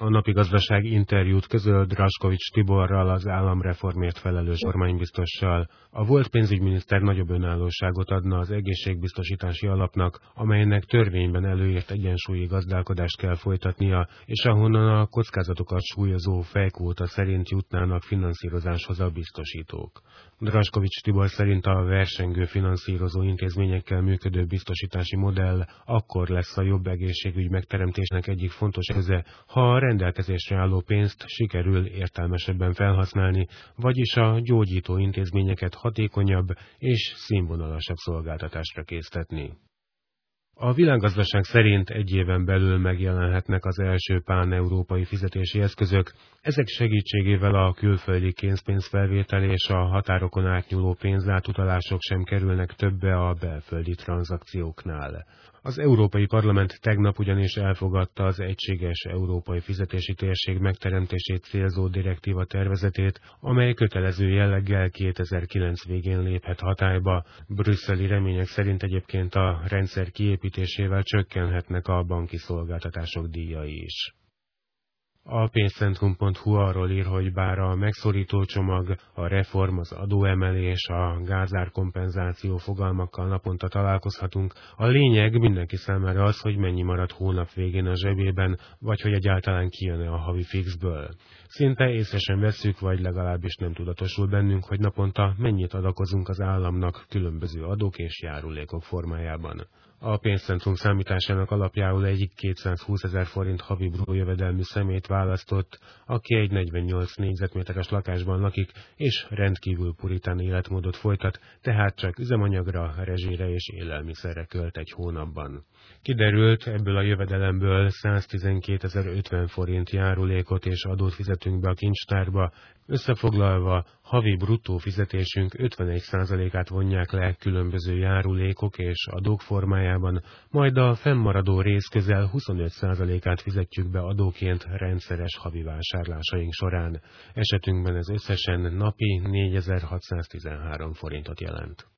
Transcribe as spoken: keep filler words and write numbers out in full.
A Napi Gazdaság interjút közölt Draskovics Tiborral, az államreformért felelős kormánybiztossal. A volt pénzügyminiszter nagyobb önállóságot adna az egészségbiztosítási alapnak, amelynek törvényben előírt egyensúlyi gazdálkodást kell folytatnia, és ahonnan a kockázatokat súlyozó fejkvóta szerint jutnának finanszírozáshoz a biztosítók. Draskovics Tibor szerint a versengő finanszírozó intézményekkel működő biztosítási modell akkor lesz a jobb egészségügy megteremtésnek egyik fontos eszköze, ha a rendelkezésre álló pénzt sikerül értelmesebben felhasználni, vagyis a gyógyító intézményeket hatékonyabb és színvonalasabb szolgáltatásra késztetni. A világgazdaság szerint egy éven belül megjelenhetnek az első pán-európai fizetési eszközök, ezek segítségével a külföldi készpénzfelvétel és a határokon átnyúló pénzátutalások sem kerülnek többe a belföldi tranzakcióknál. Az Európai Parlament tegnap ugyanis elfogadta az egységes európai fizetési térség megteremtését célzó direktíva tervezetét, amely kötelező jelleggel kétezer-kilenc végén léphet hatályba. Brüsszeli remények szerint egyébként a rendszer kiépítésével csökkenhetnek a banki szolgáltatások díjai is. A pénzcentrum pont hu arról ír, hogy bár a megszorító csomag, a reform, az adóemelés, a gázárkompenzáció fogalmakkal naponta találkozhatunk, a lényeg mindenki számára az, hogy mennyi marad hónap végén a zsebében, vagy hogy egyáltalán kijön-e a havi fixből. Szinte észre sem vesszük, vagy legalábbis nem tudatosul bennünk, hogy naponta mennyit adakozunk az államnak különböző adók és járulékok formájában. A pénzcentrum számításának alapjául egy kétszázhúszezer forint havi bruttó jövedelmű személyt választott, aki egy negyvennyolc négyzetméteres lakásban lakik, és rendkívül puritán életmódot folytat, tehát csak üzemanyagra, rezsire és élelmiszerre költ egy hónapban. Kiderült, ebből a jövedelemből száztizenkétezer-ötven forint járulékot és adót fizetünk be a kincstárba, összefoglalva havi bruttó fizetésünk ötvenegy százalékát vonják le különböző járulékok és adók formájában, majd a fennmaradó rész közel huszonöt százalékát fizetjük be adóként rendszeres havi vásárlásaink során. Esetünkben ez összesen napi négyezer-hatszáztizenhárom forintot jelent.